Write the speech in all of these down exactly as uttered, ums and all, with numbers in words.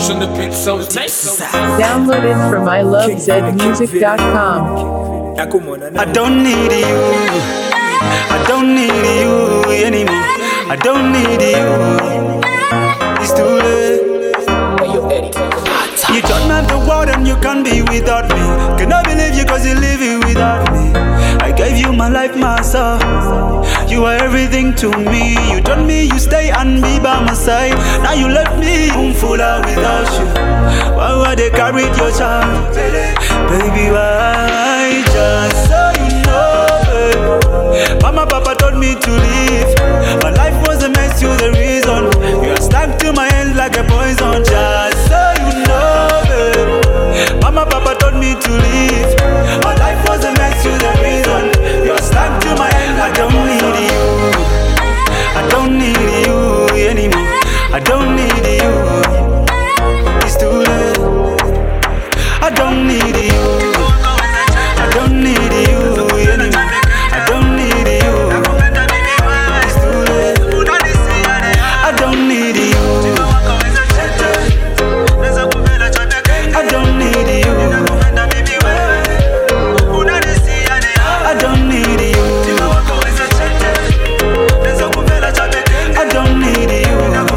on the beat sounds nice. Download it from I love Z music dot com. I don't need you. I don't need you anymore. I don't need you. It's too late. You turn up the world and you can't be without me. Cannot believe you cause you live it without me. I gave you my life, my soul. You are everything to me. You told me you stay and be by my side. Now you left me room full of without you. Why would they carry your child? Baby, why? Just so you know, babe. Mama, Papa told me to leave. My life was a mess, you're the reason. You are stuck to my hands like a poison. Just so you know, babe. Mama, Papa told me to leave. My life was a mess, you're the reason. You are stuck to my hands. I don't need you. I don't need you anymore. I don't need you. It's too late. I don't need you. I don't need you anymore. I don't need you. It's too late. I don't need you. I don't need you. I don't need you. I don't need you.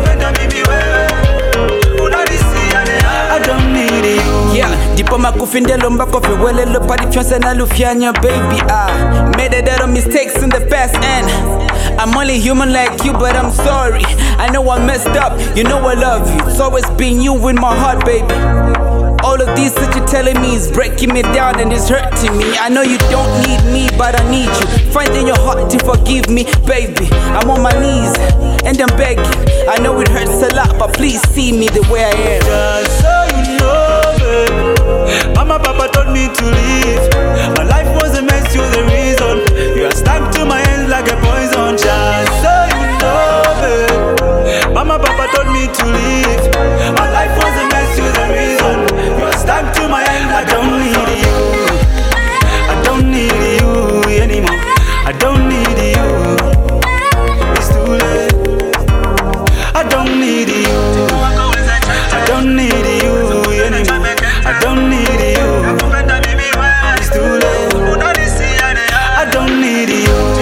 I don't need you. Yeah, ndipo makufindelo mbako fewelelo padi fyonse na lufyanya baby. I made a lot of mistakes in the past and I'm only human like you, but I'm sorry. I know I messed up, you know I love you. It's always been you in my heart, baby. All of this that you're telling me is breaking me down and it's hurting me. I know you don't need me, but I need you. Finding your heart to forgive me, baby. I'm on my knees and I'm begging. I know it hurts a lot, but please see me the way I am. Just so you know, babe. Mama, Papa told me to leave. My life was a mess, you're the reason. You are stuck to my hands like a poison. Just so you know, babe. Mama, Papa told me to leave. My life was a mess, you're the reason. You are stuck to my hands. I don't need you. I don't need you anymore. I don't need you. It's too late. I don't need you. I don't need you anymore. I don't need you. It's too late. I don't need you.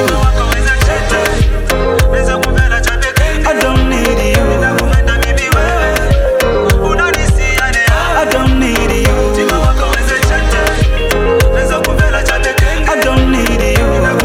I don't need you. I don't need you. I don't need you.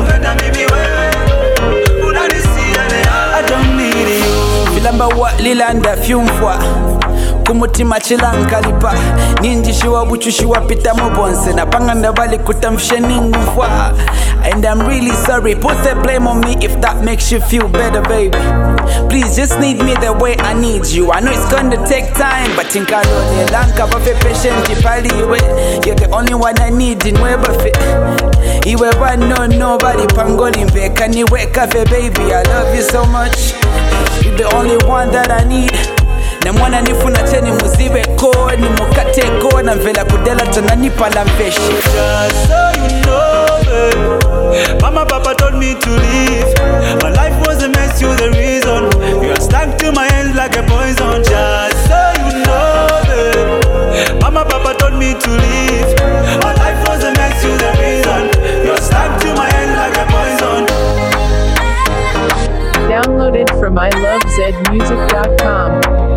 I don't need you. Filamba wa lilanda fyumfwa kumutima chilankalipa ninjishiwa buchushiwa pita mubonse na panganda bali kutamfishe ningufwa. And I'm really sorry, put the blame on me if that makes you feel better, baby. Please just need me the way I need you. I know it's gonna take time, but think I know the lanka bafe patient ipaliwe. You're the only one I need in weba fit. Iwe one no nobody pangoli mbeka niwe cafe, baby. I love you so much. You're the only one that I need. Na mwana nifuna teni muzibe ko ni mukate ko na mvela kudela tananipa la mpeshi. Just so you know, babe. Mama, Papa told me to leave. My life was a mess, you're the reason. You are stuck to my hands like a poison. Just so you know, babe. Mama, Papa told me to leave. My life was a mess, you're the reason. You are stuck to my hands like a poison. Download it from I love Z music dot com.